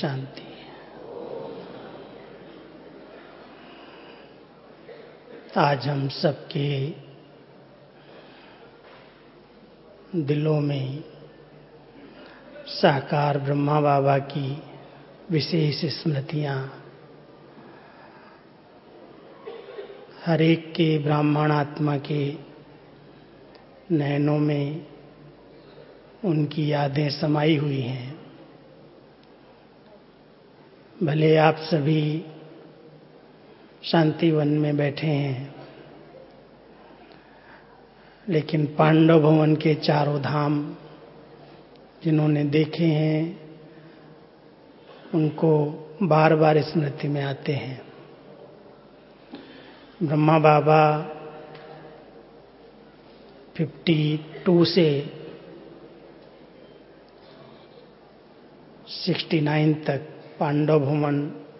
शांति। आज हम सबके दिलों में साकार ब्रह्मा बाबा की विशेष स्मृतियां, हर एक के ब्राह्मण आत्मा के नयनों में उनकी यादें समाई हुई हैं। भले आप सभी शांतिवन में बैठे हैं, लेकिन पांडव भवन के चारों धाम जिन्होंने देखे हैं उनको बार बार स्मृति में आते हैं। ब्रह्मा बाबा 52 से 69 तक पांडव भवन,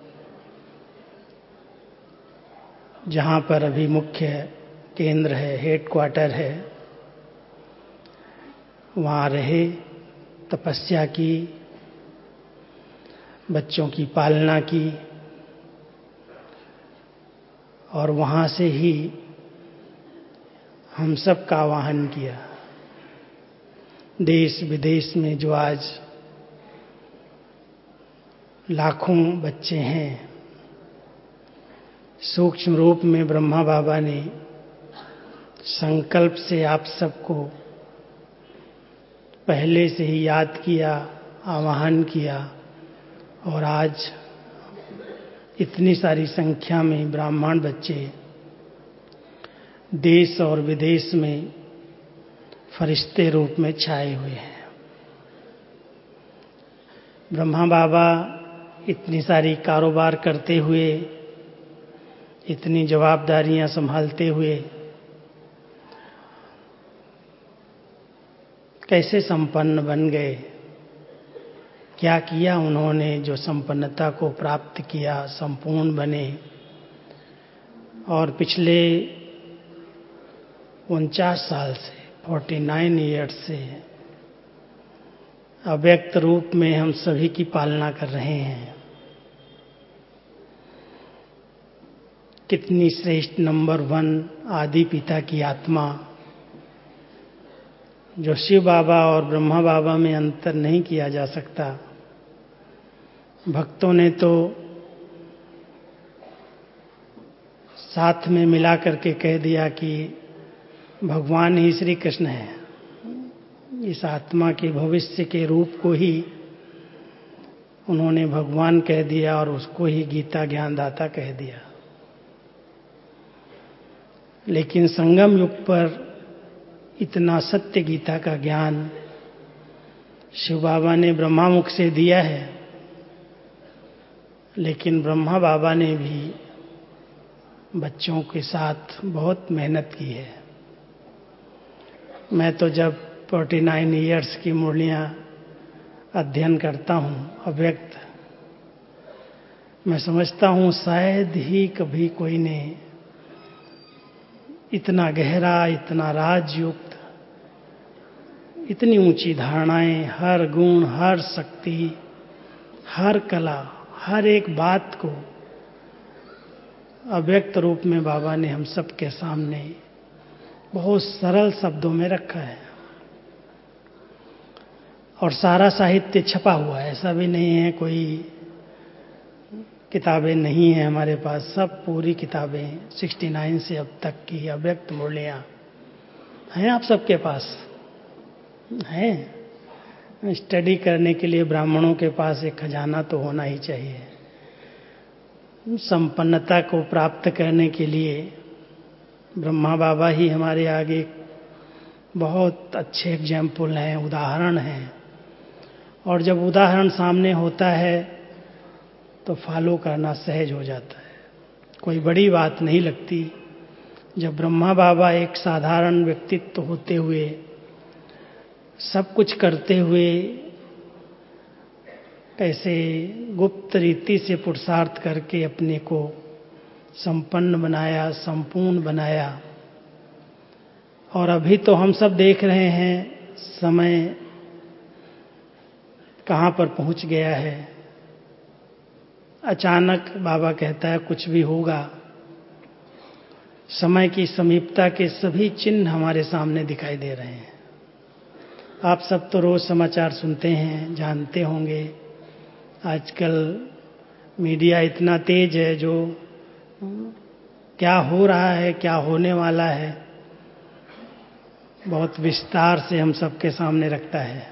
जहाँ पर अभी मुख्य केंद्र है, हेडक्वार्टर है, वहाँ रहे, तपस्या की, बच्चों की पालना की और वहाँ से ही हम सब का आवाहन किया। देश विदेश में जो आज लाखों बच्चे हैं, सूक्ष्म रूप में ब्रह्मा बाबा ने संकल्प से आप सबको पहले से ही याद किया, आवाहन किया और आज इतनी सारी संख्या में ब्राह्मण बच्चे देश और विदेश में फरिश्ते रूप में छाए हुए हैं। ब्रह्मा बाबा इतनी सारी कारोबार करते हुए, इतनी जवाबदारियां संभालते हुए कैसे संपन्न बन गए? क्या किया उन्होंने जो संपन्नता को प्राप्त किया, संपूर्ण बने और पिछले 49 साल से 49 ईयर्स से अव्यक्त रूप में हम सभी की पालना कर रहे हैं। कितनी श्रेष्ठ नंबर 1 आदि पिता की आत्मा, जो शिव बाबा और ब्रह्मा बाबा में अंतर नहीं किया जा सकता। भक्तों ने तो साथ में मिला करके कह दिया कि भगवान ही श्री कृष्ण है। इस आत्मा के भविष्य के रूप को ही उन्होंने भगवान कह दिया और उसको ही गीता ज्ञानदाता कह दिया। लेकिन संगम युग पर इतना सत्य गीता का ज्ञान शिव बाबा ने ब्रह्मा मुख से दिया है, लेकिन ब्रह्मा बाबा ने भी बच्चों के साथ बहुत मेहनत की है। मैं तो जब 49 ईयर्स की मुरलियां अध्ययन करता हूँ अव्यक्त, मैं समझता हूँ शायद ही कभी कोई ने इतना गहरा, इतना राजयुक्त, इतनी ऊंची धारणाएं, हर गुण, हर शक्ति, हर कला, हर एक बात को अव्यक्त रूप में बाबा ने हम सब के सामने बहुत सरल शब्दों में रखा है। और सारा साहित्य छपा हुआ है, ऐसा भी नहीं है कोई किताबें नहीं है हमारे पास। सब पूरी किताबें 69 से अब तक की अव्यक्त मुरलियां हैं आप सबके पास हैं। स्टडी करने के लिए ब्राह्मणों के पास एक खजाना तो होना ही चाहिए। संपन्नता को प्राप्त करने के लिए ब्रह्मा बाबा ही हमारे आगे बहुत अच्छे एग्जाम्पल हैं, उदाहरण हैं। और जब उदाहरण सामने होता है तो फॉलो करना सहज हो जाता है, कोई बड़ी बात नहीं लगती। जब ब्रह्मा बाबा एक साधारण व्यक्तित्व होते हुए, सब कुछ करते हुए, कैसे गुप्त रीति से पुरुषार्थ करके अपने को संपन्न बनाया, संपूर्ण बनाया। और अभी तो हम सब देख रहे हैं समय कहाँ पर पहुंच गया है। अचानक बाबा कहता है कुछ भी होगा। समय की समीपता के सभी चिन्ह हमारे सामने दिखाई दे रहे हैं। आप सब तो रोज समाचार सुनते हैं, जानते होंगे। आजकल मीडिया इतना तेज है, जो क्या हो रहा है, क्या होने वाला है, बहुत विस्तार से हम सबके सामने रखता है।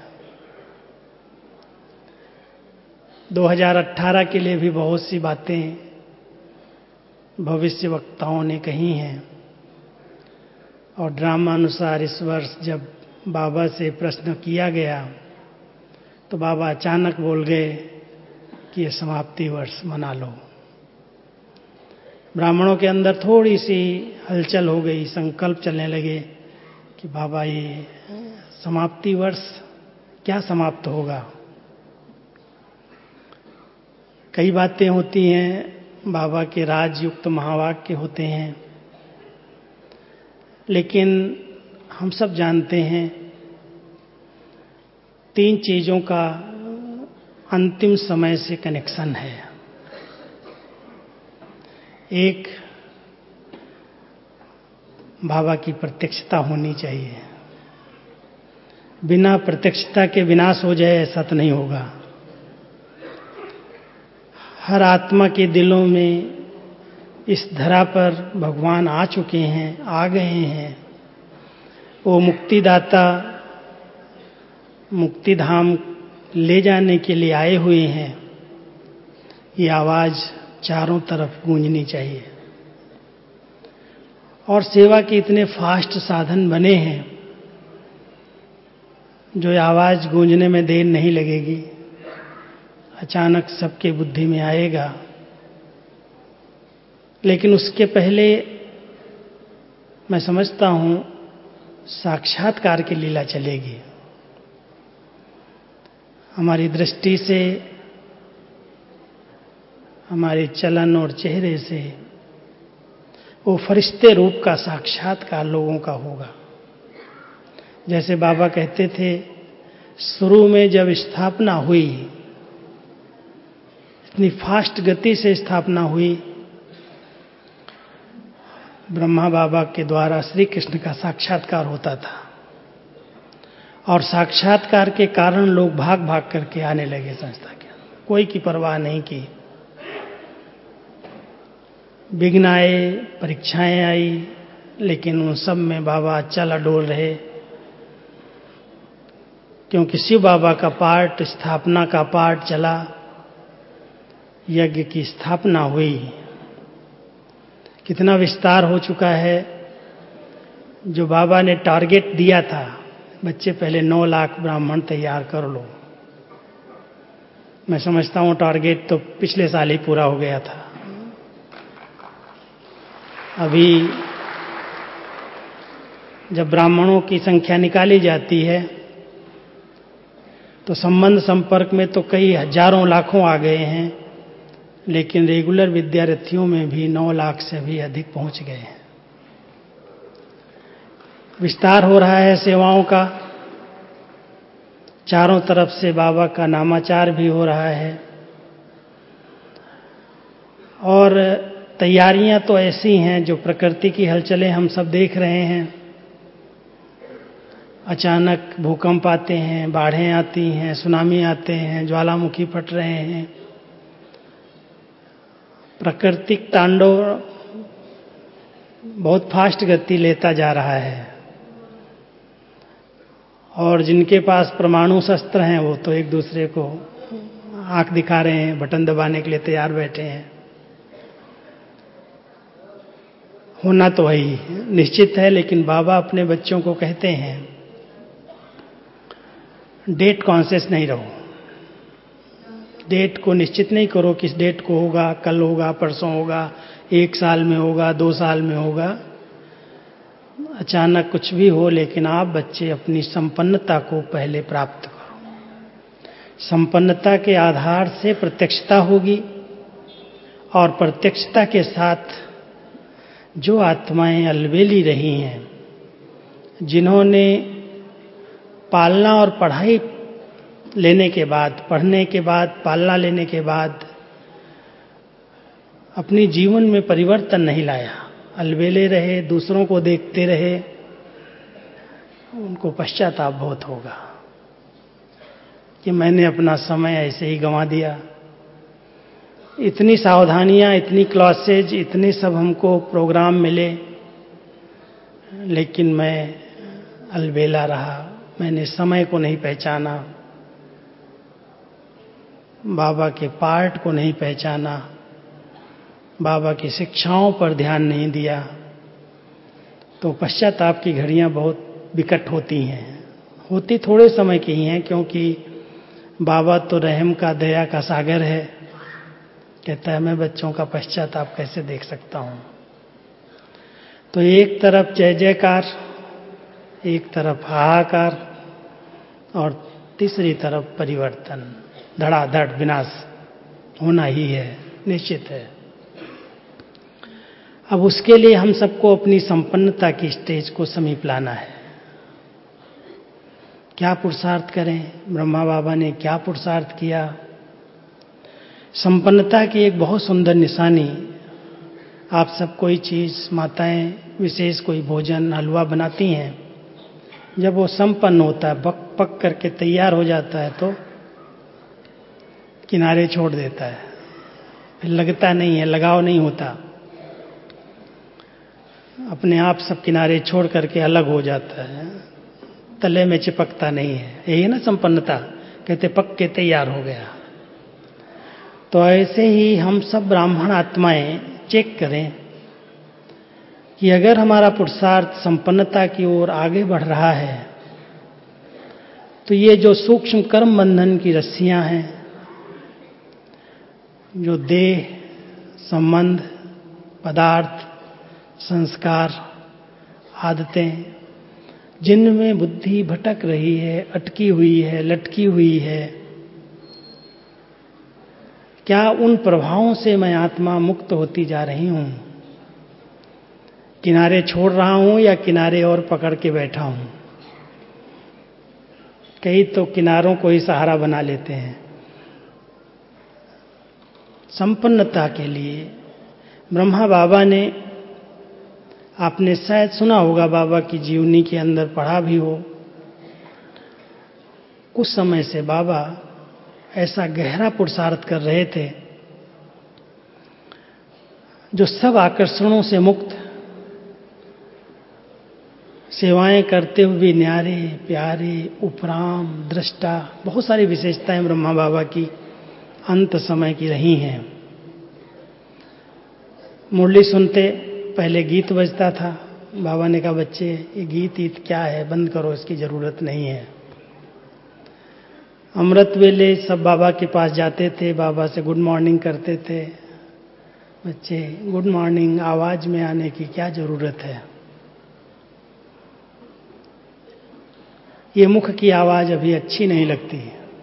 2018 के लिए भी बहुत सी बातें भविष्य वक्ताओं ने कही हैं, और ड्रामानुसार इस वर्ष जब बाबा से प्रश्न किया गया तो बाबा अचानक बोल गए कि ये समाप्ति वर्ष मना लो। ब्राह्मणों के अंदर थोड़ी सी हलचल हो गई, संकल्प चलने लगे कि बाबा ये समाप्ति वर्ष क्या समाप्त होगा। कई बातें होती हैं, बाबा के राजयुक्त महावाक्य होते हैं, लेकिन हम सब जानते हैं 3 चीजों का अंतिम समय से कनेक्शन है। एक, बाबा की प्रत्यक्षता होनी चाहिए। बिना प्रत्यक्षता के विनाश हो जाए ऐसा तो नहीं होगा। हर आत्मा के दिलों में इस धरा पर भगवान आ चुके हैं, आ गए हैं। वो मुक्तिदाता मुक्तिधाम ले जाने के लिए आए हुए हैं। ये आवाज चारों तरफ गूंजनी चाहिए। और सेवा के इतने फास्ट साधन बने हैं, जो आवाज गूंजने में देर नहीं लगेगी, अचानक सबके बुद्धि में आएगा। लेकिन उसके पहले मैं समझता हूं साक्षात्कार की लीला चलेगी। हमारी दृष्टि से, हमारे चलन और चेहरे से वो फरिश्ते रूप का साक्षात्कार लोगों का होगा। जैसे बाबा कहते थे, शुरू में जब स्थापना हुई, इतनी फास्ट गति से स्थापना हुई, ब्रह्मा बाबा के द्वारा श्री कृष्ण का साक्षात्कार होता था, और साक्षात्कार के कारण लोग भाग भाग करके आने लगे संस्था के। कोई की परवाह नहीं की। विघ्न आए, परीक्षाएं आई, लेकिन उन सब में बाबा चल अडोल रहे, क्योंकि शिव बाबा का पार्ट, स्थापना का पार्ट चला। यज्ञ की स्थापना हुई। कितना विस्तार हो चुका है। जो बाबा ने टारगेट दिया था, बच्चे पहले 9 लाख ब्राह्मण तैयार कर लो, मैं समझता हूं टारगेट तो पिछले साल ही पूरा हो गया था। अभी जब ब्राह्मणों की संख्या निकाली जाती है तो संबंध संपर्क में तो कई हजारों लाखों आ गए हैं, लेकिन रेगुलर विद्यार्थियों में भी 9 लाख से भी अधिक पहुंच गए हैं। विस्तार हो रहा है सेवाओं का, चारों तरफ से बाबा का नामाचार भी हो रहा है, और तैयारियां तो ऐसी हैं जो प्रकृति की हलचलें हम सब देख रहे हैं। अचानक भूकंप आते हैं, बाढ़ें आती हैं, सुनामी आते हैं, ज्वालामुखी फट रहे हैं। प्राकृतिक तांडव बहुत फास्ट गति लेता जा रहा है, और जिनके पास परमाणु शस्त्र हैं वो तो एक दूसरे को आंख दिखा रहे हैं, बटन दबाने के लिए तैयार बैठे हैं। होना तो वही निश्चित है, लेकिन बाबा अपने बच्चों को कहते हैं डेट कॉन्शियस नहीं रहो। डेट को निश्चित नहीं करो, किस डेट को होगा, कल होगा, परसों होगा, 1 साल में होगा, 2 साल में होगा। अचानक कुछ भी हो, लेकिन आप बच्चे अपनी संपन्नता को पहले प्राप्त करो। संपन्नता के आधार से प्रत्यक्षता होगी, और प्रत्यक्षता के साथ जो आत्माएं अलबेली रही हैं, जिन्होंने पालना और पढ़ाई लेने के बाद, पढ़ने के बाद, पालना लेने के बाद अपनी जीवन में परिवर्तन नहीं लाया, अलबेले रहे, दूसरों को देखते रहे, उनको पश्चाताप बहुत होगा कि मैंने अपना समय ऐसे ही गंवा दिया। इतनी सावधानियां, इतनी क्लासेज, इतने सब हमको प्रोग्राम मिले, लेकिन मैं अलबेला रहा, मैंने समय को नहीं पहचाना, बाबा के पार्ट को नहीं पहचाना, बाबा की शिक्षाओं पर ध्यान नहीं दिया। तो पश्चाताप की घड़ियां बहुत विकट होती हैं। होती थोड़े समय की ही हैं, क्योंकि बाबा तो रहम का, दया का सागर है। कहता है मैं बच्चों का पश्चाताप कैसे देख सकता हूं। तो एक तरफ जय जयकार, एक तरफ हाहाकार, और तीसरी तरफ परिवर्तन, धड़ाधड़ विनाश होना ही है, निश्चित है। अब उसके लिए हम सबको अपनी संपन्नता की स्टेज को समीप लाना है। क्या पुरुषार्थ करें? ब्रह्मा बाबा ने क्या पुरुषार्थ किया? संपन्नता की एक बहुत सुंदर निशानी, आप सब कोई चीज, माताएं विशेष कोई भोजन, हलवा बनाती हैं, जब वो संपन्न होता है, पक करके तैयार हो जाता है, तो किनारे छोड़ देता है, फिर लगता नहीं है, लगाव नहीं होता, अपने आप सब किनारे छोड़ करके अलग हो जाता है, तले में चिपकता नहीं है। यही है ना संपन्नता, कहते पक के तैयार हो गया। तो ऐसे ही हम सब ब्राह्मण आत्माएं चेक करें कि अगर हमारा पुरुषार्थ संपन्नता की ओर आगे बढ़ रहा है, तो ये जो सूक्ष्म कर्म बंधन की रस्सियां हैं, जो देह, संबंध, पदार्थ, संस्कार, आदतें, जिनमें बुद्धि भटक रही है, अटकी हुई है, लटकी हुई है, क्या उन प्रभावों से मैं आत्मा मुक्त होती जा रही हूं? किनारे छोड़ रहा हूं या किनारे और पकड़ के बैठा हूं? कई तो किनारों को ही सहारा बना लेते हैं। संपन्नता के लिए ब्रह्मा बाबा ने, आपने शायद सुना होगा, बाबा की जीवनी के अंदर पढ़ा भी हो, कुछ समय से बाबा ऐसा गहरा पुरुषार्थ कर रहे थे जो सब आकर्षणों से मुक्त, सेवाएं करते हुए भी न्यारे, प्यारे, उपराम, दृष्टा, बहुत सारी विशेषताएं ब्रह्मा बाबा की अंत समय की रही हैं। मुरली सुनते पहले गीत बजता था, बाबा ने कहा बच्चे ये गीत क्या है, बंद करो, इसकी जरूरत नहीं है। अमृत वेले सब बाबा के पास जाते थे, बाबा से गुड मॉर्निंग करते थे। बच्चे गुड मॉर्निंग आवाज में आने की क्या जरूरत है, ये मुख की आवाज अभी अच्छी नहीं लगती।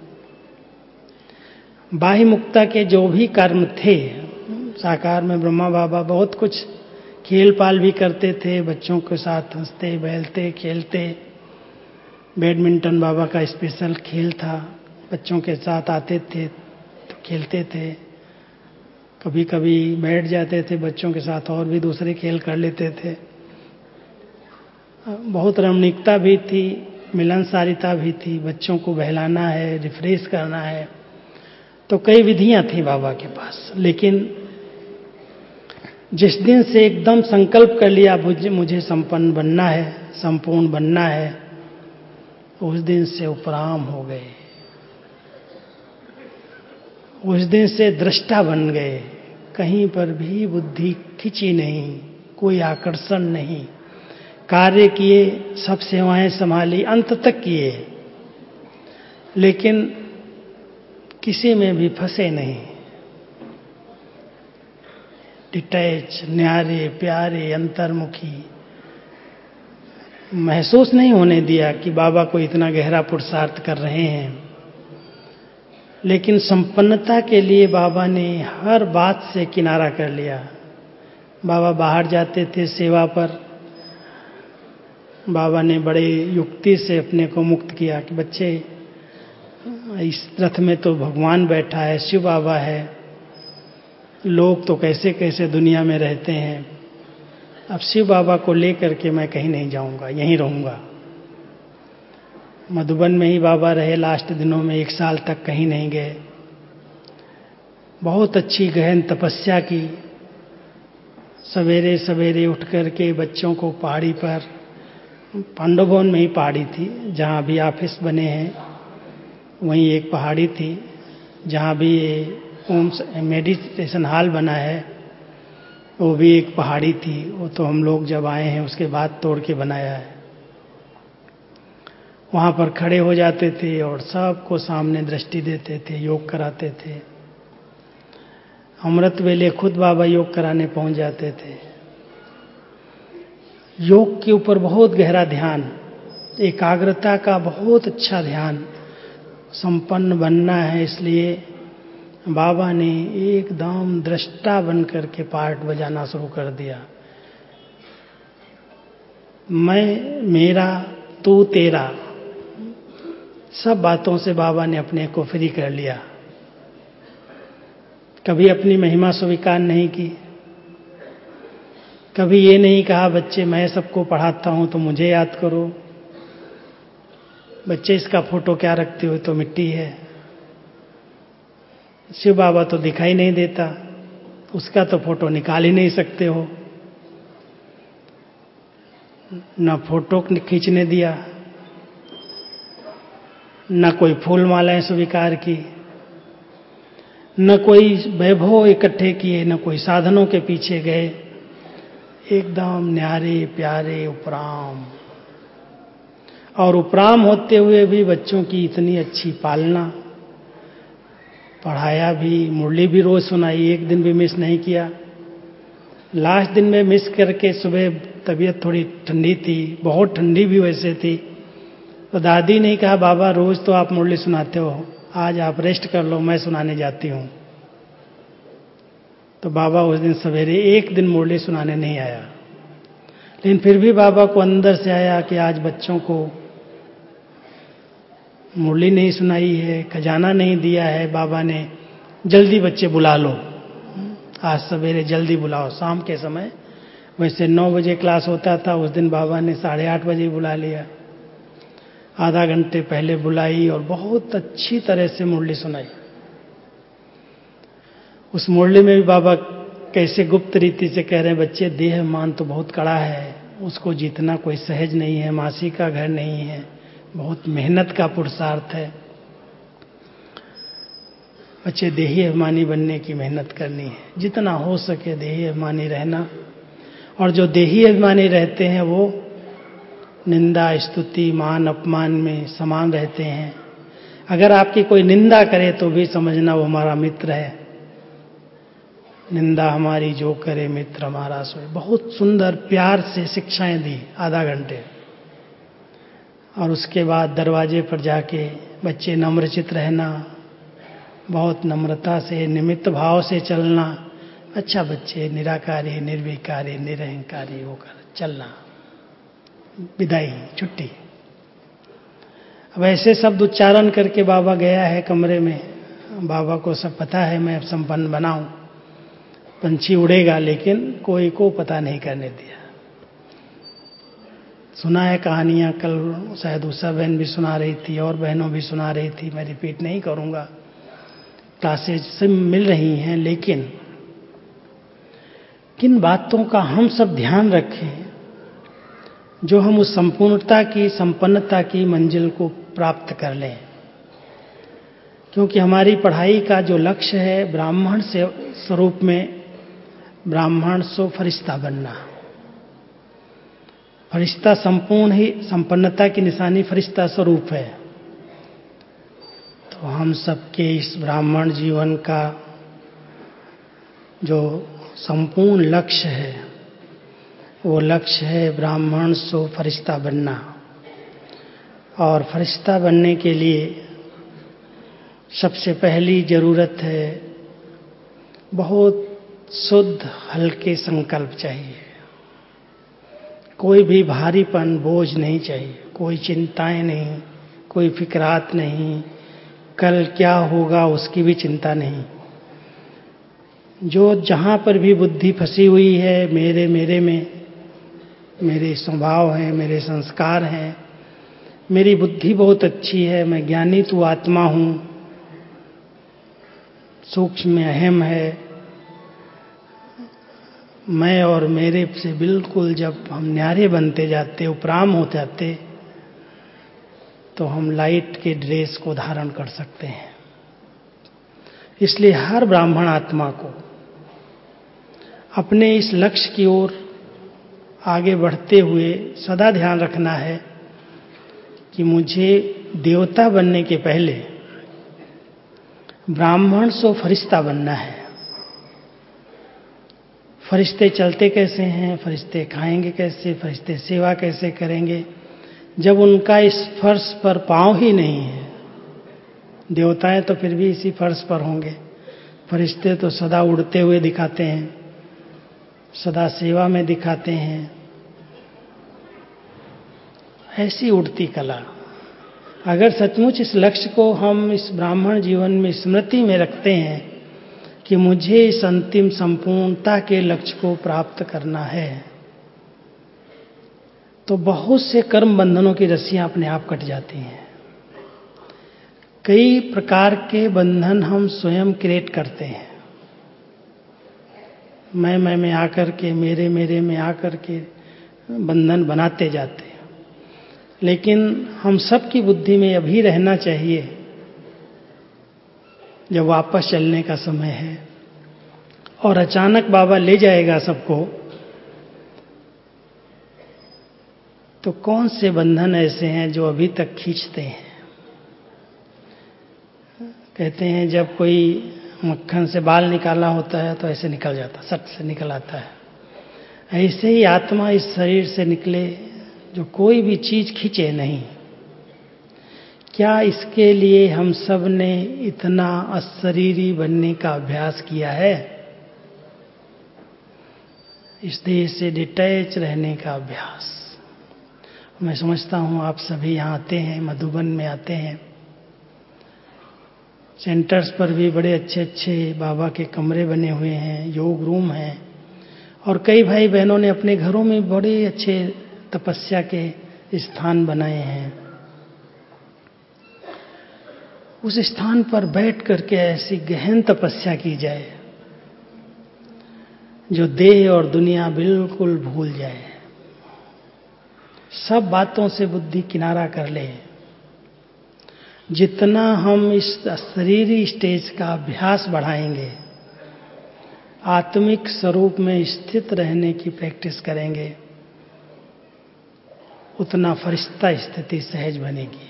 बाह्य मुक्ता के जो भी कर्म थे, साकार में ब्रह्मा बाबा बहुत कुछ खेल पाल भी करते थे, बच्चों के साथ हंसते बहलते खेलते। बैडमिंटन बाबा का स्पेशल खेल था, बच्चों के साथ आते थे तो खेलते थे, कभी कभी बैठ जाते थे बच्चों के साथ और भी दूसरे खेल कर लेते थे। बहुत रमणीकता भी थी, मिलनसारिता भी थी, बच्चों को बहलाना है, रिफ्रेश करना है, तो कई विधियां थी बाबा के पास। लेकिन जिस दिन से एकदम संकल्प कर लिया मुझे संपन्न बनना है, संपूर्ण बनना है, उस दिन से उपराम हो गए, उस दिन से दृष्टा बन गए। कहीं पर भी बुद्धि खिंची नहीं, कोई आकर्षण नहीं, कार्य किए, सब सेवाएं संभाली, अंत तक किए, लेकिन किसी में भी फंसे नहीं। डिटैच, न्यारे, प्यारे, अंतर्मुखी, महसूस नहीं होने दिया कि बाबा को इतना गहरा पुरुषार्थ कर रहे हैं। लेकिन संपन्नता के लिए बाबा ने हर बात से किनारा कर लिया। बाबा बाहर जाते थे सेवा पर, बाबा ने बड़े युक्ति से अपने को मुक्त किया कि बच्चे इस रथ में तो भगवान बैठा है, शिव बाबा है, लोग तो कैसे कैसे दुनिया में रहते हैं। अब शिव बाबा को लेकर के मैं कहीं नहीं जाऊंगा, यहीं रहूंगा। मधुबन में ही बाबा रहे लास्ट दिनों में, 1 साल तक कहीं नहीं गए। बहुत अच्छी गहन तपस्या की। सवेरे सवेरे उठ कर के बच्चों को पहाड़ी पर, पांडव भवन में ही पहाड़ी थी जहाँ अभी ऑफिस बने हैं, वहीं एक पहाड़ी थी जहाँ भी ओम मेडिटेशन हॉल बना है, वो भी एक पहाड़ी थी। वो तो हम लोग जब आए हैं उसके बाद तोड़ के बनाया है। वहाँ पर खड़े हो जाते थे और सबको सामने दृष्टि देते थे, योग कराते थे। अमृत वेले खुद बाबा योग कराने पहुंच जाते थे। योग के ऊपर बहुत गहरा ध्यान, एकाग्रता का बहुत अच्छा ध्यान। संपन्न बनना है, इसलिए बाबा ने एकदम दृष्टा बन करके पार्ट बजाना शुरू कर दिया। मैं, मेरा, तू, तेरा, सब बातों से बाबा ने अपने को फ्री कर लिया। कभी अपनी महिमा स्वीकार नहीं की। कभी ये नहीं कहा बच्चे मैं सबको पढ़ाता हूं तो मुझे याद करो। बच्चे इसका फोटो क्या रखते हो, तो मिट्टी है। शिव बाबा तो दिखाई नहीं देता, उसका तो फोटो निकाल ही नहीं सकते हो। न फोटो खींचने दिया, न कोई फूल मालाएं स्वीकार की, न कोई वैभव इकट्ठे किए, न कोई साधनों के पीछे गए। एकदम न्यारे प्यारे उपराम। और उपराम होते हुए भी बच्चों की इतनी अच्छी पालना। पढ़ाया भी, मुरली भी रोज सुनाई, एक दिन भी मिस नहीं किया। लास्ट दिन में मिस करके, सुबह तबीयत थोड़ी ठंडी थी, बहुत ठंडी भी वैसे थी, तो दादी ने कहा बाबा रोज तो आप मुरली सुनाते हो, आज आप रेस्ट कर लो, मैं सुनाने जाती हूँ। तो बाबा उस दिन सवेरे एक दिन मुरली सुनाने नहीं आया। लेकिन फिर भी बाबा को अंदर से आया कि आज बच्चों को मुरली नहीं सुनाई है, खजाना नहीं दिया है बाबा ने, जल्दी बच्चे बुला लो, आज सवेरे जल्दी बुलाओ। शाम के समय वैसे 9 बजे क्लास होता था, उस दिन बाबा ने 8:30 बजे बुला लिया। आधा घंटे पहले बुलाई और बहुत अच्छी तरह से मुरली सुनाई। उस मुरली में भी बाबा कैसे गुप्त रीति से कह रहे हैं, बच्चे देह मान तो बहुत कड़ा है, उसको जीतना कोई सहज नहीं है, मासी का घर नहीं है, बहुत मेहनत का पुरुषार्थ है। बच्चे देही अभिमानी बनने की मेहनत करनी है, जितना हो सके देही अभिमानी रहना। और जो देही अभिमानी रहते हैं वो निंदा स्तुति मान अपमान में समान रहते हैं। अगर आपकी कोई निंदा करे तो भी समझना वो हमारा मित्र है। निंदा हमारी जो करे मित्र हमारा सोए। बहुत सुंदर प्यार से शिक्षाएं दी आधा घंटे। और उसके बाद दरवाजे पर जाके बच्चे नम्रचित रहना, बहुत नम्रता से निमित्त भाव से चलना। अच्छा बच्चे निराकारी निर्विकारी निरहंकारी होकर चलना। विदाई, छुट्टी। अब ऐसे शब्द उच्चारण करके बाबा गया है कमरे में। बाबा को सब पता है मैं अब संपन्न बनाऊं, पंछी उड़ेगा, लेकिन कोई को पता नहीं करने दिया। सुना है कहानियां, कल शायद उषा बहन भी सुना रही थी और बहनों भी सुना रही थी, मैं रिपीट नहीं करूंगा, क्लासेज से मिल रही हैं। लेकिन किन बातों का हम सब ध्यान रखें जो हम उस संपूर्णता की, संपन्नता की मंजिल को प्राप्त कर लें। क्योंकि हमारी पढ़ाई का जो लक्ष्य है ब्राह्मण से स्वरूप में, ब्राह्मण सो फरिश्ता बनना। फरिश्ता संपूर्ण ही संपन्नता की निशानी फरिश्ता स्वरूप है। तो हम सबके इस ब्राह्मण जीवन का जो संपूर्ण लक्ष्य है वो लक्ष्य है ब्राह्मण सो फरिश्ता बनना। और फरिश्ता बनने के लिए सबसे पहली जरूरत है बहुत शुद्ध हल्के संकल्प चाहिए। कोई भी भारीपन बोझ नहीं चाहिए, कोई चिंताएं नहीं, कोई फिक्रात नहीं, कल क्या होगा उसकी भी चिंता नहीं। जो जहाँ पर भी बुद्धि फंसी हुई है मेरे में, मेरे स्वभाव हैं, मेरे संस्कार हैं, मेरी बुद्धि बहुत अच्छी है, मैं ज्ञानी तू आत्मा हूँ, सूक्ष्म में अहम है, मैं और मेरे से बिल्कुल जब हम न्यारे बनते जाते, उपराम हो जाते, तो हम लाइट के ड्रेस को धारण कर सकते हैं। इसलिए हर ब्राह्मण आत्मा को अपने इस लक्ष्य की ओर आगे बढ़ते हुए सदा ध्यान रखना है कि मुझे देवता बनने के पहले ब्राह्मण सो फरिश्ता बनना है। फरिश्ते चलते कैसे हैं, फरिश्ते खाएंगे कैसे, फरिश्ते सेवा कैसे करेंगे, जब उनका इस फर्श पर पांव ही नहीं है। देवताएं तो फिर भी इसी फर्श पर होंगे, फरिश्ते तो सदा उड़ते हुए दिखाते हैं, सदा सेवा में दिखाते हैं। ऐसी उड़ती कला, अगर सचमुच इस लक्ष्य को हम इस ब्राह्मण जीवन में स्मृति में रखते हैं कि मुझे इस अंतिम संपूर्णता के लक्ष्य को प्राप्त करना है, तो बहुत से कर्म बंधनों की रस्सियां अपने आप कट जाती हैं। कई प्रकार के बंधन हम स्वयं क्रिएट करते हैं। मैं में आकर के, मेरे में आकर के बंधन बनाते जाते हैं। लेकिन हम सब की बुद्धि में अभी रहना चाहिए, जब वापस चलने का समय है और अचानक बाबा ले जाएगा सबको, तो कौन से बंधन ऐसे हैं जो अभी तक खींचते हैं। कहते हैं जब कोई मक्खन से बाल निकाला होता है तो ऐसे निकल जाता, सट से निकल आता है। ऐसे ही आत्मा इस शरीर से निकले, जो कोई भी चीज खींचे नहीं। क्या इसके लिए हम सब ने इतना अशरीरी बनने का अभ्यास किया है? इस देह से डिटैच रहने का अभ्यास। मैं समझता हूँ आप सभी यहाँ आते हैं, मधुबन में आते हैं, सेंटर्स पर भी बड़े अच्छे अच्छे बाबा के कमरे बने हुए हैं, योग रूम हैं, और कई भाई बहनों ने अपने घरों में बड़े अच्छे तपस्या के स्थान बनाए हैं। उस स्थान पर बैठ करके ऐसी गहन तपस्या की जाए जो देह और दुनिया बिल्कुल भूल जाए, सब बातों से बुद्धि किनारा कर ले। जितना हम इस शरीरी स्टेज का अभ्यास बढ़ाएंगे, आत्मिक स्वरूप में स्थित रहने की प्रैक्टिस करेंगे, उतना फरिश्ता स्थिति सहज बनेगी।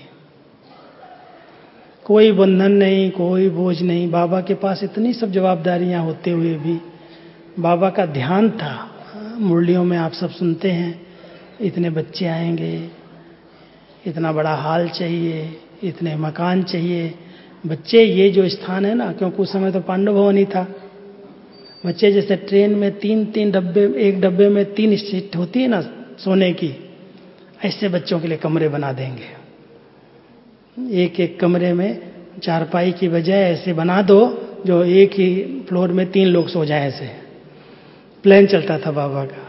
कोई बंधन नहीं, कोई बोझ नहीं। बाबा के पास इतनी सब जवाबदारियां होते हुए भी बाबा का ध्यान था। मुरलियों में आप सब सुनते हैं, इतने बच्चे आएंगे, इतना बड़ा हाल चाहिए, इतने मकान चाहिए। बच्चे ये जो स्थान है ना, क्योंकि उस समय तो पांडव भवन ही था। बच्चे जैसे ट्रेन में 3-3 डब्बे, एक डब्बे में 3 सीट होती है ना सोने की, ऐसे बच्चों के लिए कमरे बना देंगे। एक एक कमरे में चारपाई की बजाय ऐसे बना दो जो एक ही फ्लोर में 3 लोग सो जाएं। ऐसे प्लान चलता था बाबा का।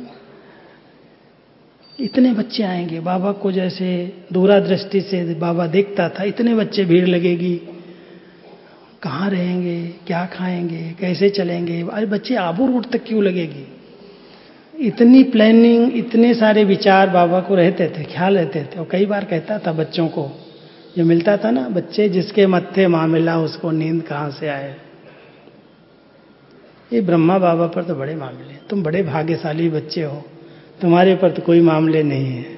इतने बच्चे आएंगे, बाबा को जैसे दूरदृष्टि से बाबा देखता था, इतने बच्चे भीड़ लगेगी, कहाँ रहेंगे, क्या खाएंगे, कैसे चलेंगे। अरे बच्चे आबू रोड तक क्यों लगेगी। इतनी प्लानिंग, इतने सारे विचार बाबा को रहते थे, ख्याल रहते थे। और कई बार कहता था बच्चों को, जो मिलता था ना, बच्चे जिसके मत्थे मामला उसको नींद कहाँ से आए। ये ब्रह्मा बाबा पर तो बड़े मामले, तुम बड़े भाग्यशाली बच्चे हो, तुम्हारे पर तो कोई मामले नहीं है।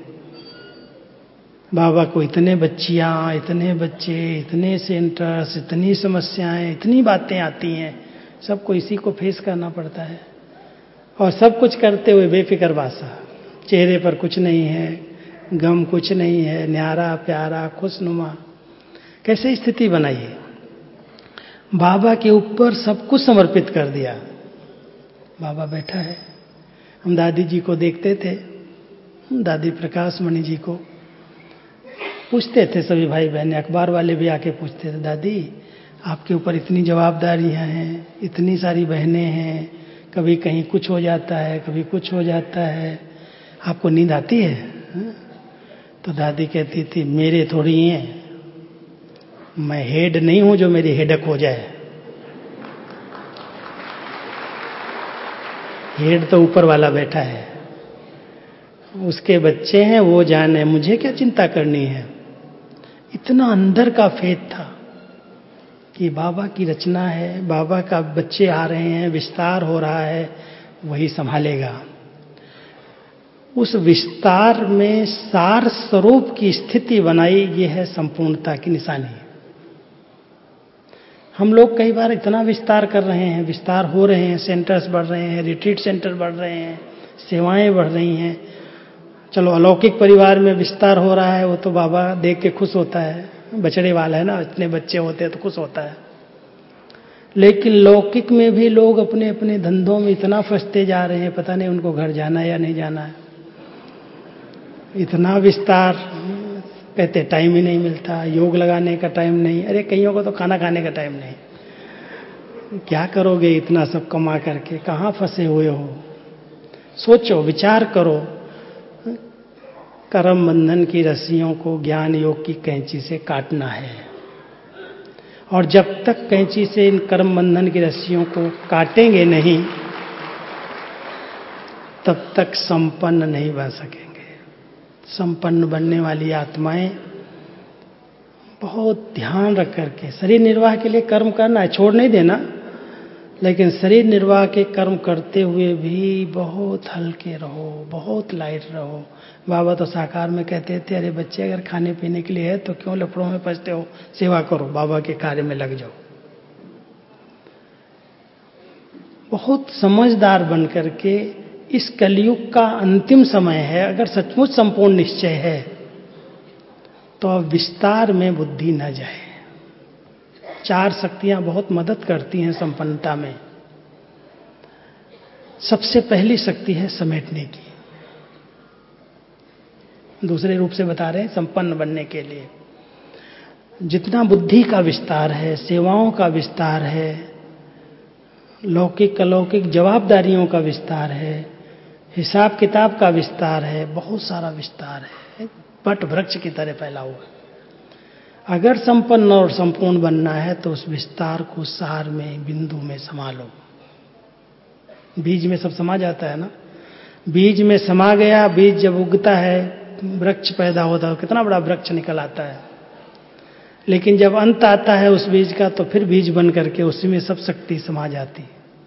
बाबा को इतने बच्चियां, इतने बच्चे, इतने सेंटर्स, इतनी समस्याएं, इतनी बातें आती हैं, सबको इसी को फेस करना पड़ता है। और सब कुछ करते हुए बेफिक्र बासा, चेहरे पर कुछ नहीं है, गम कुछ नहीं है, न्यारा प्यारा खुशनुमा। कैसे स्थिति बनाई। बाबा के ऊपर सब कुछ समर्पित कर दिया। बाबा बैठा है। हम दादी जी को देखते थे, दादी प्रकाश मणि जी को पूछते थे सभी भाई बहन, अखबार वाले भी आके पूछते थे, दादी आपके ऊपर इतनी जवाबदारियां हैं, इतनी सारी बहनें हैं, कभी कहीं कुछ हो जाता है, कभी कुछ हो जाता है, आपको नींद आती है? तो दादी कहती थी मेरे थोड़ी हैं, मैं हेड नहीं हूं जो मेरी हेडक हो जाए। हेड तो ऊपर वाला बैठा है, उसके बच्चे हैं, वो जाने, मुझे क्या चिंता करनी है। इतना अंदर का फेथ था कि बाबा की रचना है, बाबा का बच्चे आ रहे हैं, विस्तार हो रहा है, वही संभालेगा। उस विस्तार में सार स्वरूप की स्थिति बनाई, ये है संपूर्णता की निशानी। हम लोग कई बार इतना विस्तार कर रहे हैं, विस्तार हो रहे हैं, सेंटर्स बढ़ रहे हैं, रिट्रीट सेंटर बढ़ रहे हैं, सेवाएं बढ़ रही हैं। चलो अलौकिक परिवार में विस्तार हो रहा है, वो तो बाबा देख के खुश होता है, बछड़े वाला है ना, इतने बच्चे होते हैं तो खुश होता है। लेकिन लौकिक में भी लोग अपने अपने धंधों में इतना फंसते जा रहे हैं, पता नहीं उनको घर जाना है या नहीं जाना है। इतना विस्तार, कहते टाइम ही नहीं मिलता, योग लगाने का टाइम नहीं। अरे कईयों को तो खाना खाने का टाइम नहीं। क्या करोगे इतना सब कमा करके, कहाँ फंसे हुए हो? सोचो, विचार करो। कर्म बंधन की रस्सियों को ज्ञान योग की कैंची से काटना है, और जब तक कैंची से इन कर्म बंधन की रस्सियों को काटेंगे नहीं, तब तक संपन्न नहीं बन सकेंगे। संपन्न बनने वाली आत्माएं बहुत ध्यान रख करके, शरीर निर्वाह के लिए कर्म करना है, छोड़ नहीं देना, लेकिन शरीर निर्वाह के कर्म करते हुए भी बहुत हल्के रहो, बहुत लाइट रहो। बाबा तो साकार में कहते थे, अरे बच्चे अगर खाने पीने के लिए है तो क्यों लफड़ों में फंसते हो, सेवा करो, बाबा के कार्य में लग जाओ। बहुत समझदार बन करके, इस कलयुग का अंतिम समय है, अगर सचमुच संपूर्ण निश्चय है तो अब विस्तार में बुद्धि न जाए। 4 शक्तियां बहुत मदद करती हैं संपन्नता में। सबसे पहली शक्ति है समेटने की। दूसरे रूप से बता रहे हैं, संपन्न बनने के लिए जितना बुद्धि का विस्तार है, सेवाओं का विस्तार है, लौकिक अलौकिक जवाबदारियों का विस्तार है, हिसाब किताब का विस्तार है, बहुत सारा विस्तार है, बट वृक्ष की तरह फैला हुआ। अगर संपन्न और संपूर्ण बनना है तो उस विस्तार को सार में, बिंदु में समा लो। बीज में सब समा जाता है ना, बीज में समा गया, बीज जब उगता है, वृक्ष पैदा होता है, कितना बड़ा वृक्ष निकल आता है। लेकिन जब अंत आता है उस बीज का, तो फिर बीज बन करके उसी में सब शक्ति समा जाती।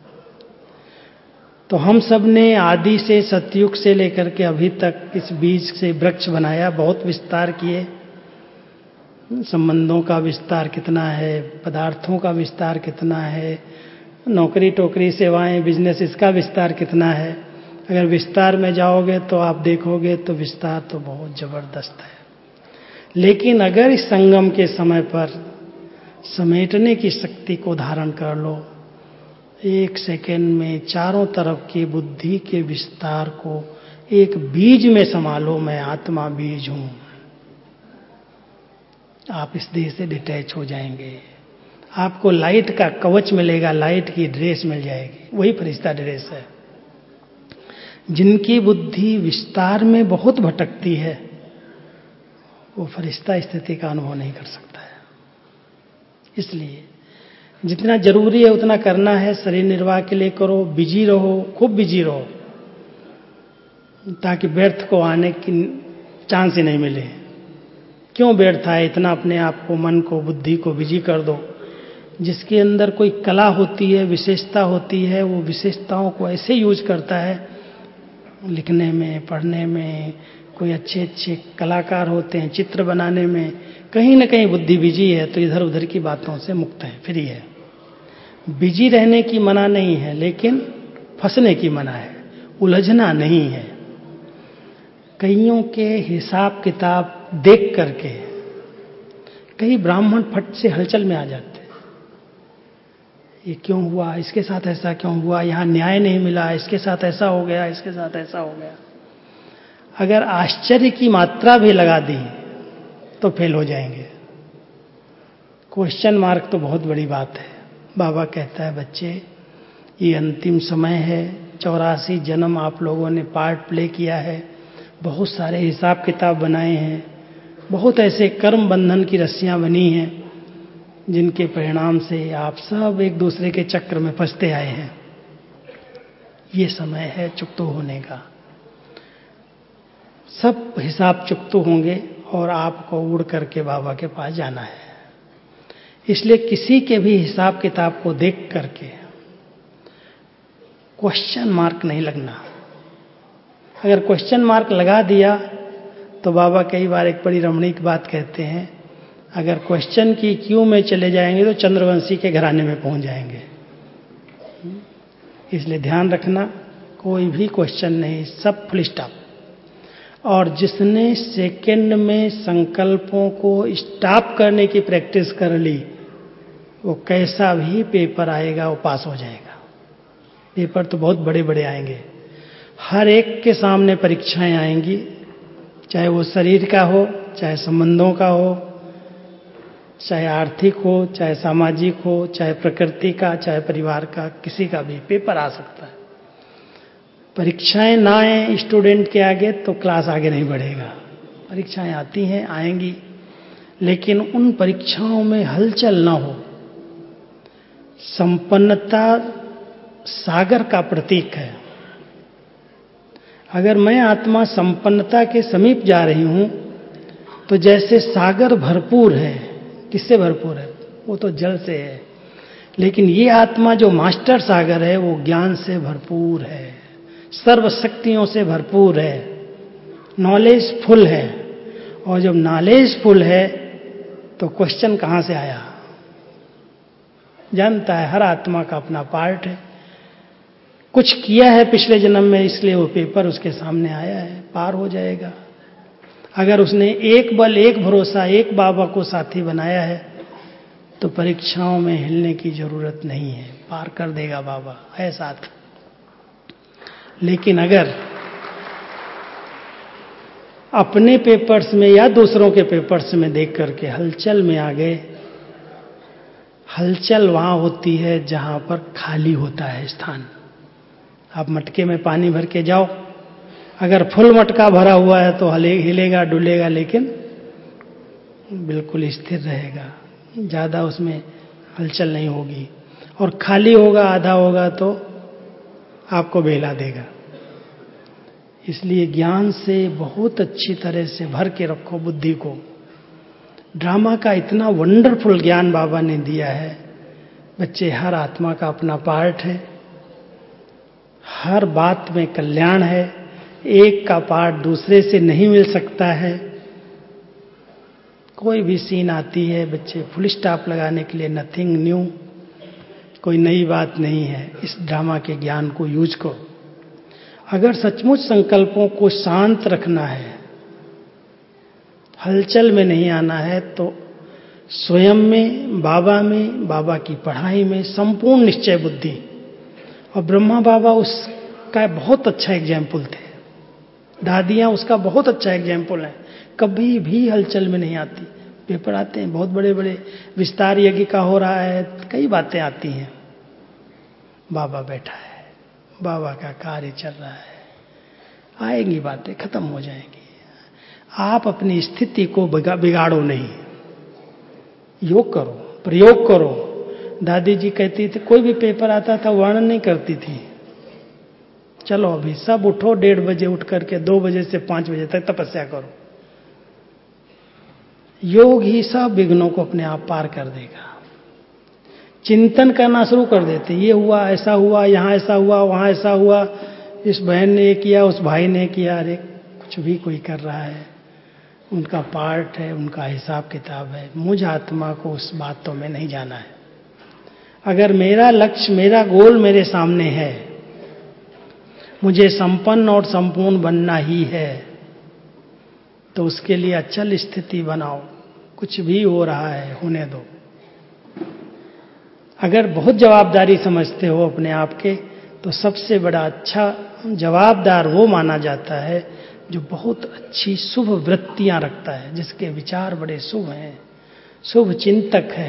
तो हम सब ने आदि से, सतयुग से लेकर के अभी तक इस बीज से वृक्ष बनाया, बहुत विस्तार किए। संबंधों का विस्तार कितना है, पदार्थों का विस्तार कितना है, नौकरी टोकरी सेवाएं बिजनेस, इसका विस्तार कितना है। अगर विस्तार में जाओगे तो आप देखोगे तो विस्तार तो बहुत जबरदस्त है। लेकिन अगर इस संगम के समय पर समेटने की शक्ति को धारण कर लो, 1 सेकेंड में चारों तरफ की बुद्धि के विस्तार को एक बीज में संभालो, मैं आत्मा बीज हूं, आप इस देह से डिटैच हो जाएंगे। आपको लाइट का कवच मिलेगा, लाइट की ड्रेस मिल जाएगी, वही फरिश्ता ड्रेस है। जिनकी बुद्धि विस्तार में बहुत भटकती है, वो फरिश्ता स्थिति का अनुभव नहीं कर सकता है। इसलिए जितना जरूरी है उतना करना है, शरीर निर्वाह के लिए करो, बिजी रहो, खूब बिजी रहो, ताकि व्यर्थ को आने की चांस ही नहीं मिले। क्यों व्यर्थ है, इतना अपने आप को, मन को, बुद्धि को बिजी कर दो। जिसके अंदर कोई कला होती है, विशेषता होती है, वो विशेषताओं को ऐसे यूज करता है, लिखने में, पढ़ने में। कोई अच्छे अच्छे कलाकार होते हैं चित्र बनाने में, कहीं ना कहीं बुद्धि बिजी है तो इधर उधर की बातों से मुक्त है, फ्री है। बिजी रहने की मना नहीं है, लेकिन फंसने की मना है, उलझना नहीं है। कईयों के हिसाब किताब देख करके कई ब्राह्मण फट से हलचल में आ जाते हैं। ये क्यों हुआ, इसके साथ ऐसा क्यों हुआ, यहाँ न्याय नहीं मिला, इसके साथ ऐसा हो गया, इसके साथ ऐसा हो गया। अगर आश्चर्य की मात्रा भी लगा दी तो फेल हो जाएंगे। क्वेश्चन मार्क तो बहुत बड़ी बात है। बाबा कहता है बच्चे ये अंतिम समय है, 84 जन्म आप लोगों ने पार्ट प्ले किया है, बहुत सारे हिसाब किताब बनाए हैं, बहुत ऐसे कर्म बंधन की रस्सियां बनी हैं जिनके परिणाम से आप सब एक दूसरे के चक्र में फंसते आए हैं। ये समय है चुकतो होने का, सब हिसाब चुकतो होंगे और आपको उड़ करके बाबा के पास जाना है। इसलिए किसी के भी हिसाब किताब को देख करके क्वेश्चन मार्क नहीं लगना। अगर क्वेश्चन मार्क लगा दिया तो बाबा कई बार एक बड़ी रमणीक बात कहते हैं, अगर क्वेश्चन की क्यू में चले जाएंगे तो चंद्रवंशी के घराने में पहुंच जाएंगे। इसलिए ध्यान रखना, कोई भी क्वेश्चन नहीं, सब फुल स्टॉप। और जिसने सेकंड में संकल्पों को स्टॉप करने की प्रैक्टिस कर ली, वो कैसा भी पेपर आएगा वो पास हो जाएगा। पेपर तो बहुत बड़े बड़े आएंगे, हर एक के सामने परीक्षाएं आएंगी, चाहे वो शरीर का हो, चाहे संबंधों का हो, चाहे आर्थिक हो, चाहे सामाजिक हो, चाहे प्रकृति का, चाहे परिवार का, किसी का भी पेपर आ सकता है। परीक्षाएं ना आए स्टूडेंट के आगे तो क्लास आगे नहीं बढ़ेगा। परीक्षाएं आती हैं, आएंगी, लेकिन उन परीक्षाओं में हलचल ना हो। संपन्नता सागर का प्रतीक है। अगर मैं आत्मा संपन्नता के समीप जा रही हूं तो जैसे सागर भरपूर है, किससे भरपूर है? वो तो जल से है, लेकिन ये आत्मा जो मास्टर सागर है वो ज्ञान से भरपूर है, सर्व शक्तियों से भरपूर है, नॉलेज फुल है। और जब नॉलेज फुल है तो क्वेश्चन कहां से आया? जानता है हर आत्मा का अपना पार्ट है, कुछ किया है पिछले जन्म में, इसलिए वो पेपर उसके सामने आया है, पार हो जाएगा। अगर उसने एक बल, एक भरोसा, एक बाबा को साथी बनाया है तो परीक्षाओं में हिलने की जरूरत नहीं है, पार कर देगा बाबा है साथ। लेकिन अगर अपने पेपर्स में या दूसरों के पेपर्स में देख करके हलचल में आ गए, हलचल वहां होती है जहां पर खाली होता है स्थान। आप मटके में पानी भर के जाओ, अगर फुल मटका भरा हुआ है तो हिलेगा डुलेगा, लेकिन बिल्कुल स्थिर रहेगा, ज्यादा उसमें हलचल नहीं होगी। और खाली होगा, आधा होगा तो आपको बेला देगा। इसलिए ज्ञान से बहुत अच्छी तरह से भर के रखो बुद्धि को। ड्रामा का इतना वंडरफुल ज्ञान बाबा ने दिया है। बच्चे, हर आत्मा का अपना पार्ट है, हर बात में कल्याण है, एक का पार्ट दूसरे से नहीं मिल सकता है। कोई भी सीन आती है बच्चे, फुल स्टॉप लगाने के लिए नथिंग न्यू, कोई नई बात नहीं है। इस ड्रामा के ज्ञान को यूज करो। अगर सचमुच संकल्पों को शांत रखना है, हलचल में नहीं आना है, तो स्वयं में, बाबा की पढ़ाई में संपूर्ण निश्चय बुद्धि। और ब्रह्मा बाबा उसका बहुत अच्छा एग्जाम्पल थे, दादियां उसका बहुत अच्छा एग्जाम्पल है। कभी भी हलचल में नहीं आती। पेपर आते हैं, बहुत बड़े बड़े विस्तार यज्ञ का हो रहा है, कई बातें आती हैं, बाबा बैठा है, बाबा का कार्य चल रहा है, आएंगी बातें, खत्म हो जाएंगी। आप अपनी स्थिति को बिगाड़ो नहीं, योग करो, प्रयोग करो। दादी जी कहती थी, कोई भी पेपर आता था वर्णन नहीं करती थी, चलो अभी सब उठो, 1:30 बजे उठ करके 2 बजे से 5 बजे तक तपस्या करो। योग ही सब विघ्नों को अपने आप पार कर देगा। चिंतन करना शुरू कर देते, ये हुआ, ऐसा हुआ, यहां ऐसा हुआ, वहां ऐसा हुआ, इस बहन ने किया, उस भाई ने किया। अरे कुछ भी कोई कर रहा है, उनका पार्ट है, उनका हिसाब किताब है। मुझ आत्मा को उस बातों में नहीं जाना है। अगर मेरा लक्ष्य, मेरा गोल मेरे सामने है, मुझे संपन्न और संपूर्ण बनना ही है, तो उसके लिए अचल स्थिति बनाओ। कुछ भी हो रहा है होने दो। अगर बहुत जवाबदारी समझते हो अपने आप के, तो सबसे बड़ा अच्छा जवाबदार वो माना जाता है जो बहुत अच्छी शुभ वृत्तियां रखता है, जिसके विचार बड़े शुभ हैं, शुभ चिंतक है।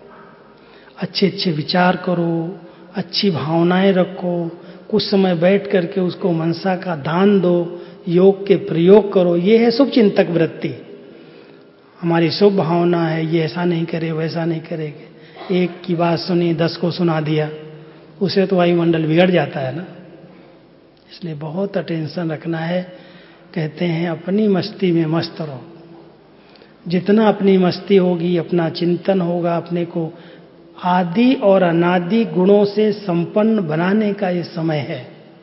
अच्छे अच्छे विचार करो, अच्छी भावनाएं रखो, कुछ समय बैठ करके उसको मनसा का दान दो, योग के प्रयोग करो। ये है शुभ चिंतक वृत्ति। हमारी शुभ भावना है, ये ऐसा नहीं करे वैसा नहीं करेंगे। एक की बात सुनी 10 को सुना दिया, उसे तो वायुमंडल बिगड़ जाता है ना। इसलिए बहुत अटेंशन रखना है। कहते हैं अपनी मस्ती में मस्त रहो। जितना अपनी मस्ती होगी, अपना चिंतन होगा, अपने को आदि और अनादि गुणों से संपन्न बनाने का ये समय है।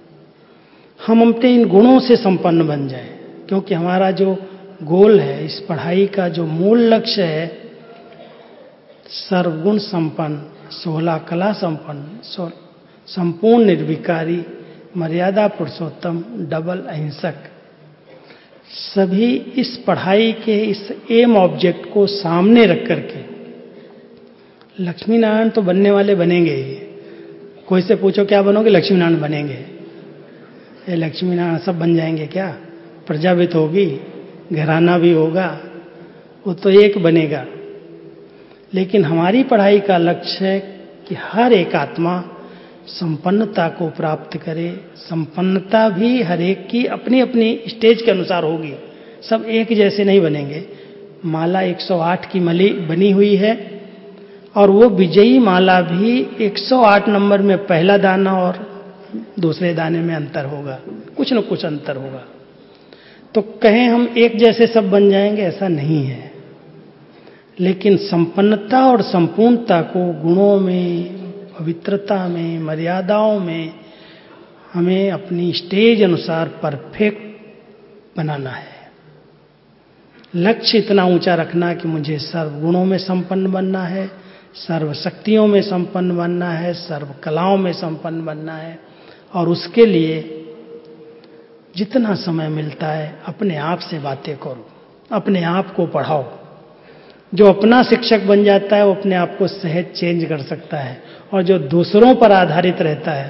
हम अपने इन गुणों से संपन्न बन जाएं, क्योंकि हमारा जो गोल है, इस पढ़ाई का जो मूल लक्ष्य है, सर्वगुण संपन्न, 16 कला संपन्न, संपूर्ण निर्विकारी, मर्यादा पुरुषोत्तम, डबल अहिंसक, सभी इस पढ़ाई के इस एम ऑब्जेक्ट को सामने रख करके लक्ष्मी नारायण तो बनने वाले बनेंगे ही। कोई से पूछो क्या बनोगे? लक्ष्मी नारायण बनेंगे। ये लक्ष्मी नारायण सब बन जाएंगे क्या? प्रजा भी तो होगी, घराना भी होगा, वो तो एक बनेगा। लेकिन हमारी पढ़ाई का लक्ष्य है कि हर एक आत्मा संपन्नता को प्राप्त करे। संपन्नता भी हर एक की अपनी अपनी स्टेज के अनुसार होगी, सब एक जैसे नहीं बनेंगे। माला 108 की मली बनी हुई है, और वो विजयी माला भी 108 नंबर में पहला दाना और दूसरे दाने में अंतर होगा, कुछ न कुछ अंतर होगा। तो कहें हम एक जैसे सब बन जाएंगे, ऐसा नहीं है। लेकिन संपन्नता और संपूर्णता को गुणों में, पवित्रता में, मर्यादाओं में हमें अपनी स्टेज अनुसार परफेक्ट बनाना है। लक्ष्य इतना ऊंचा रखना कि मुझे सर्व गुणों में संपन्न बनना है, सर्व शक्तियों में संपन्न बनना है, सर्व कलाओं में संपन्न बनना है। और उसके लिए जितना समय मिलता है अपने आप से बातें करो, अपने आप को पढ़ाओ। जो अपना शिक्षक बन जाता है वो अपने आप को सहज चेंज कर सकता है, और जो दूसरों पर आधारित रहता है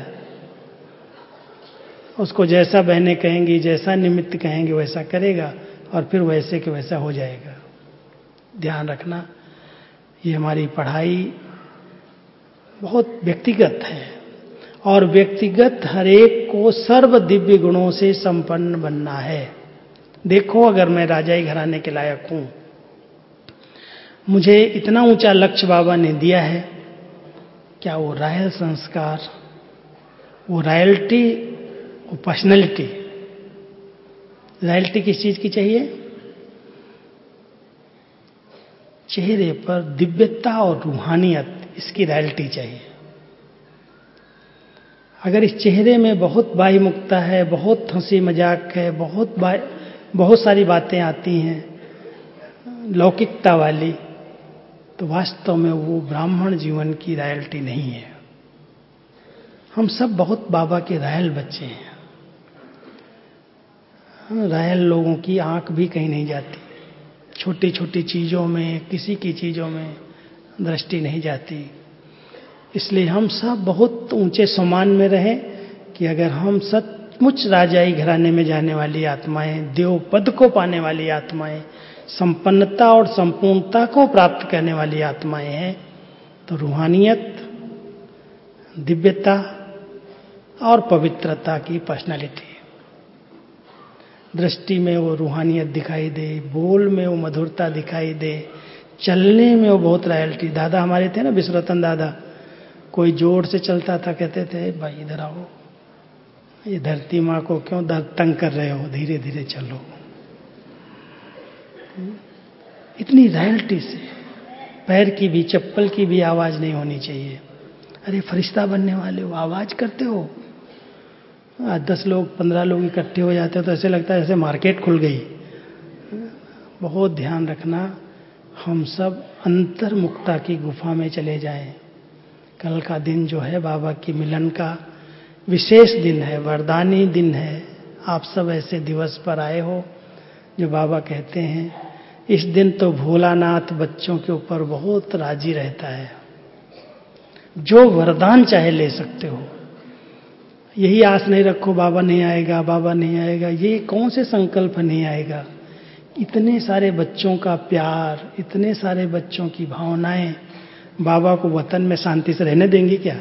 उसको जैसा बहनें कहेंगी, जैसा निमित्त कहेंगे वैसा करेगा, और फिर वैसे के वैसा हो जाएगा। ध्यान रखना, ये हमारी पढ़ाई बहुत व्यक्तिगत है, और व्यक्तिगत हर एक को सर्व दिव्य गुणों से संपन्न बनना है। देखो, अगर मैं राजाई घराने के लायक हूं, मुझे इतना ऊंचा लक्ष्य बाबा ने दिया है, क्या वो रॉयल संस्कार, वो रॉयल्टी, वो पर्सनैलिटी। रॉयल्टी किस चीज की चाहिए? चेहरे पर दिव्यता और रूहानियत, इसकी रॉयल्टी चाहिए। अगर इस चेहरे में बहुत बाह्यमुखता है, बहुत हंसी मजाक है, बहुत सारी बातें आती हैं लौकिकता वाली, तो वास्तव में वो ब्राह्मण जीवन की रॉयल्टी नहीं है। हम सब बहुत बाबा के रॉयल बच्चे हैं। रॉयल लोगों की आंख भी कहीं नहीं जाती, छोटी छोटी चीजों में, किसी की चीजों में दृष्टि नहीं जाती। इसलिए हम सब बहुत ऊंचे सम्मान में रहें कि अगर हम सचमुच राजाई घराने में जाने वाली आत्माएं, देव पद को पाने वाली आत्माएं, संपन्नता और संपूर्णता को प्राप्त करने वाली आत्माएं हैं, तो रूहानियत, दिव्यता और पवित्रता की पर्सनालिटी, दृष्टि में वो रूहानियत दिखाई दे, बोल में वो मधुरता दिखाई दे, चलने में वो बहुत रॉयल्टी। दादा हमारे थे ना, विश्वरतन दादा, कोई जोर से चलता था, कहते थे भाई इधर आओ, ये धरती माँ को क्यों तंग कर रहे हो, धीरे धीरे चलो। इतनी रॉयल्टी से पैर की भी, चप्पल की भी आवाज नहीं होनी चाहिए। अरे फरिश्ता बनने वाले हो, आवाज करते हो। 10 लोग 15 लोग इकट्ठे हो जाते हैं तो ऐसे लगता है जैसे मार्केट खुल गई। बहुत ध्यान रखना, हम सब अंतर्मुखता की गुफा में चले जाएं। कल का दिन जो है बाबा की मिलन का विशेष दिन है, वरदानी दिन है। आप सब ऐसे दिवस पर आए हो जो बाबा कहते हैं इस दिन तो भोलानाथ बच्चों के ऊपर बहुत राजी रहता है, जो वरदान चाहे ले सकते हो। यही आस नहीं रखो बाबा नहीं आएगा, बाबा नहीं आएगा। ये कौन से संकल्प नहीं आएगा? इतने सारे बच्चों का प्यार, इतने सारे बच्चों की भावनाएं बाबा को वतन में शांति से रहने देंगी क्या?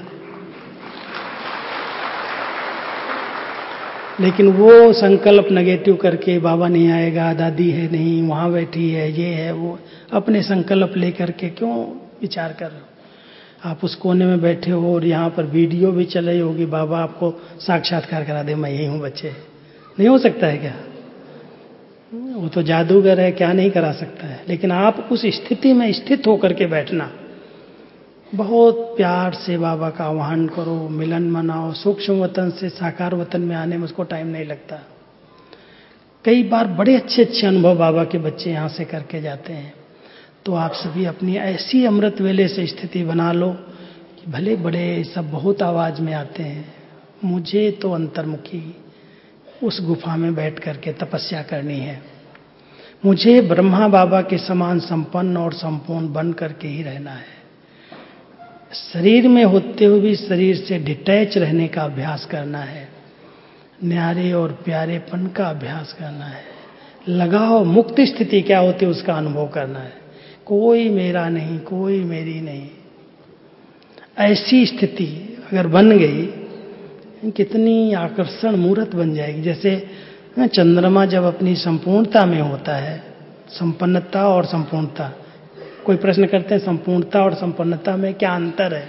लेकिन वो संकल्प नेगेटिव करके बाबा नहीं आएगा, दादी है नहीं, वहां बैठी है, ये है वो, अपने संकल्प लेकर के क्यों विचार कर रहे हो? आप उस कोने में बैठे हो और यहाँ पर वीडियो भी चल रही होगी, बाबा आपको साक्षात्कार करा दे, मैं यही हूँ बच्चे। नहीं हो सकता है क्या? वो तो जादूगर है, क्या नहीं करा सकता है। लेकिन आप उस स्थिति में स्थित होकर के बैठना, बहुत प्यार से बाबा का आह्वान करो, मिलन मनाओ। सूक्ष्म वतन से साकार वतन में आने में उसको टाइम नहीं लगता। कई बार बड़े अच्छे अच्छे अनुभव बाबा के बच्चे यहाँ से करके जाते हैं। तो आप सभी अपनी ऐसी अमृत वेले से स्थिति बना लो कि भले बड़े सब बहुत आवाज में आते हैं, मुझे तो अंतर्मुखी उस गुफा में बैठ करके तपस्या करनी है। मुझे ब्रह्मा बाबा के समान संपन्न और संपूर्ण बन करके ही रहना है। शरीर में होते हुए भी शरीर से डिटैच रहने का अभ्यास करना है। न्यारे और प्यारेपन का अभ्यास करना है। लगाव मुक्त स्थिति क्या होती है उसका अनुभव करना है। कोई मेरा नहीं, कोई मेरी नहीं। ऐसी स्थिति अगर बन गई, कितनी आकर्षण मूर्त बन जाएगी। जैसे चंद्रमा जब अपनी संपूर्णता में होता है, संपन्नता और संपूर्णता, कोई प्रश्न करते हैं संपूर्णता और संपन्नता में क्या अंतर है?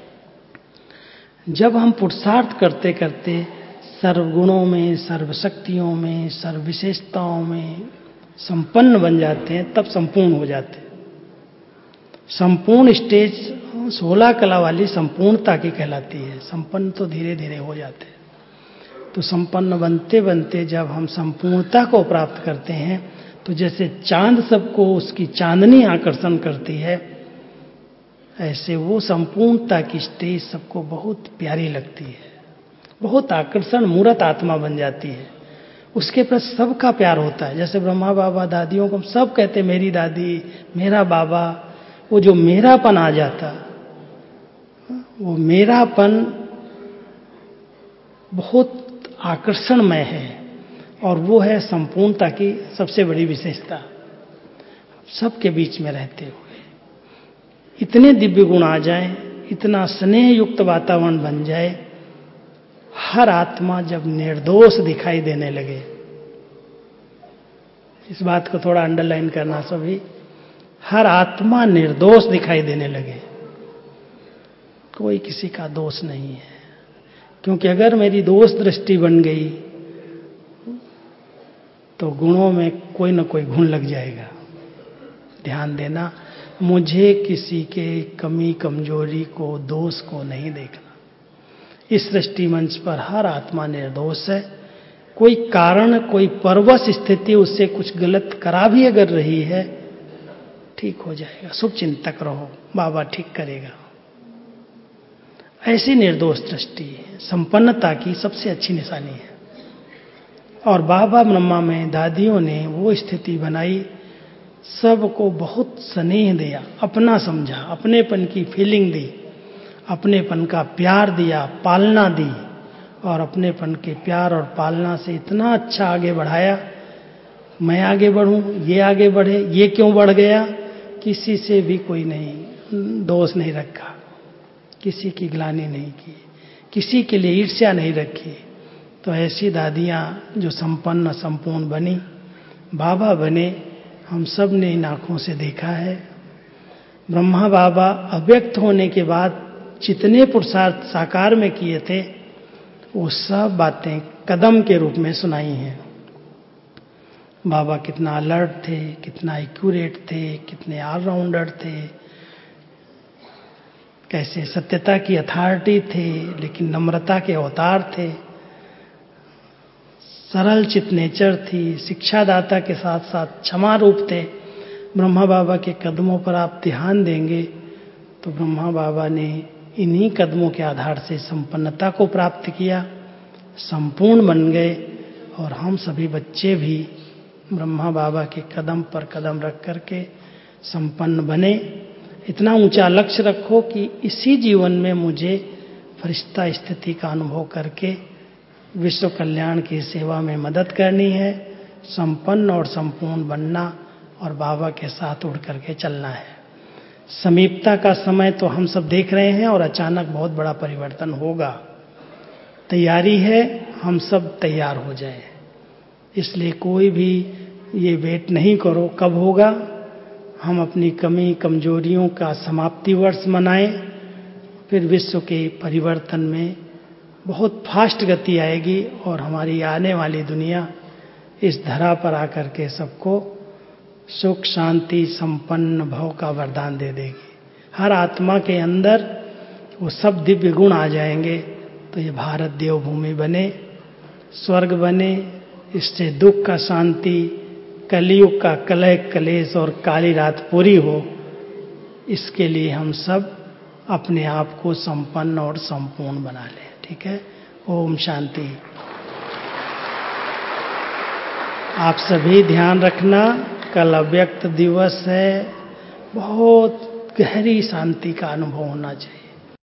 जब हम पुरुषार्थ करते करते सर्वगुणों में, सर्वशक्तियों में, सर्वविशेषताओं में संपन्न बन जाते हैं, तब संपूर्ण हो जाते हैं। संपूर्ण स्टेज 16 कला वाली संपूर्णता की कहलाती है। संपन्न तो धीरे धीरे हो जाते हैं। तो संपन्न बनते बनते जब हम संपूर्णता को प्राप्त करते हैं, तो जैसे चांद सबको उसकी चांदनी आकर्षण करती है, ऐसे वो संपूर्णता की स्टेज सबको बहुत प्यारी लगती है, बहुत आकर्षण मूर्त आत्मा बन जाती है। उसके प्रति सबका प्यार होता है। जैसे ब्रह्मा बाबा दादियों को हम सब कहते, मेरी दादी, मेरा बाबा, वो जो मेरापन आ जाता, वो मेरापन बहुत आकर्षणमय है और वो है संपूर्णता की सबसे बड़ी विशेषता। सबके बीच में रहते हुए इतने दिव्य गुण आ जाएं, इतना स्नेह युक्त वातावरण बन जाए, हर आत्मा जब निर्दोष दिखाई देने लगे। इस बात को थोड़ा अंडरलाइन करना सभी, हर आत्मा निर्दोष दिखाई देने लगे। कोई किसी का दोष नहीं है। क्योंकि अगर मेरी दोष दृष्टि बन गई तो गुणों में कोई ना कोई गुण लग जाएगा। ध्यान देना, मुझे किसी के कमी कमजोरी को, दोष को नहीं देखना। इस सृष्टि मंच पर हर आत्मा निर्दोष है। कोई कारण, कोई परवश स्थिति उससे कुछ गलत करा भी अगर रही है, ठीक हो जाएगा। शुभ चिंतक रहो, बाबा ठीक करेगा। ऐसी निर्दोष दृष्टि संपन्नता की सबसे अच्छी निशानी है। और बाबा ब्रह्मा में दादियों ने वो स्थिति बनाई, सबको बहुत स्नेह दिया, अपना समझा, अपनेपन की फीलिंग दी, अपनेपन का प्यार दिया, पालना दी। और अपनेपन के प्यार और पालना से इतना अच्छा आगे बढ़ाया। मैं आगे बढ़ूं, ये आगे बढ़े, ये क्यों बढ़ गया, किसी से भी कोई नहीं दोष नहीं रखा, किसी की ग्लानि नहीं की, किसी के लिए ईर्ष्या नहीं रखी। तो ऐसी दादियां जो संपन्न संपूर्ण बनी, बाबा बने, हम सब ने इन आंखों से देखा है। ब्रह्मा बाबा अव्यक्त होने के बाद जितने पुरुषार्थ साकार में किए थे, वो सब बातें कदम के रूप में सुनाई हैं। बाबा कितना अलर्ट थे, कितना एक्यूरेट थे, कितने ऑलराउंडर थे, कैसे सत्यता की अथॉरिटी थे लेकिन नम्रता के अवतार थे, सरल चित नेचर थी, शिक्षादाता के साथ साथ क्षमा रूप थे। ब्रह्मा बाबा के कदमों पर आप ध्यान देंगे तो ब्रह्मा बाबा ने इन्हीं कदमों के आधार से संपन्नता को प्राप्त किया, संपूर्ण बन गए। और हम सभी बच्चे भी ब्रह्मा बाबा के कदम पर कदम रख करके संपन्न बने। इतना ऊंचा लक्ष्य रखो कि इसी जीवन में मुझे फरिश्ता स्थिति का अनुभव करके विश्व कल्याण की सेवा में मदद करनी है। संपन्न और संपूर्ण बनना और बाबा के साथ उड़ करके चलना है। समीपता का समय तो हम सब देख रहे हैं और अचानक बहुत बड़ा परिवर्तन होगा। तैयारी है, हम सब तैयार हो जाएं। इसलिए कोई भी ये वेट नहीं करो कब होगा। हम अपनी कमी कमजोरियों का समाप्ति वर्ष मनाएं, फिर विश्व के परिवर्तन में बहुत फास्ट गति आएगी और हमारी आने वाली दुनिया इस धरा पर आकर के सबको सुख शांति संपन्न भव का वरदान दे देगी। हर आत्मा के अंदर वो सब दिव्य गुण आ जाएंगे तो ये भारत देवभूमि बने, स्वर्ग बने। इससे दुख का शांति, कलयुग का कलह कलेश और काली रात पूरी हो। इसके लिए हम सब अपने आप को संपन्न और संपूर्ण बना लें। ठीक है। ओम शांति। आप सभी ध्यान रखना, कल अव्यक्त दिवस है। बहुत गहरी शांति का अनुभव होना चाहिए।